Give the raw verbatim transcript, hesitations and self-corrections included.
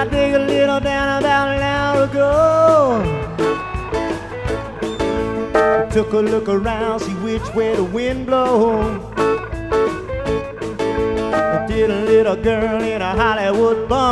I dig a little down about an hour ago. Took a look around, see which way the wind blows. Did a little girl in a Hollywood bungalow.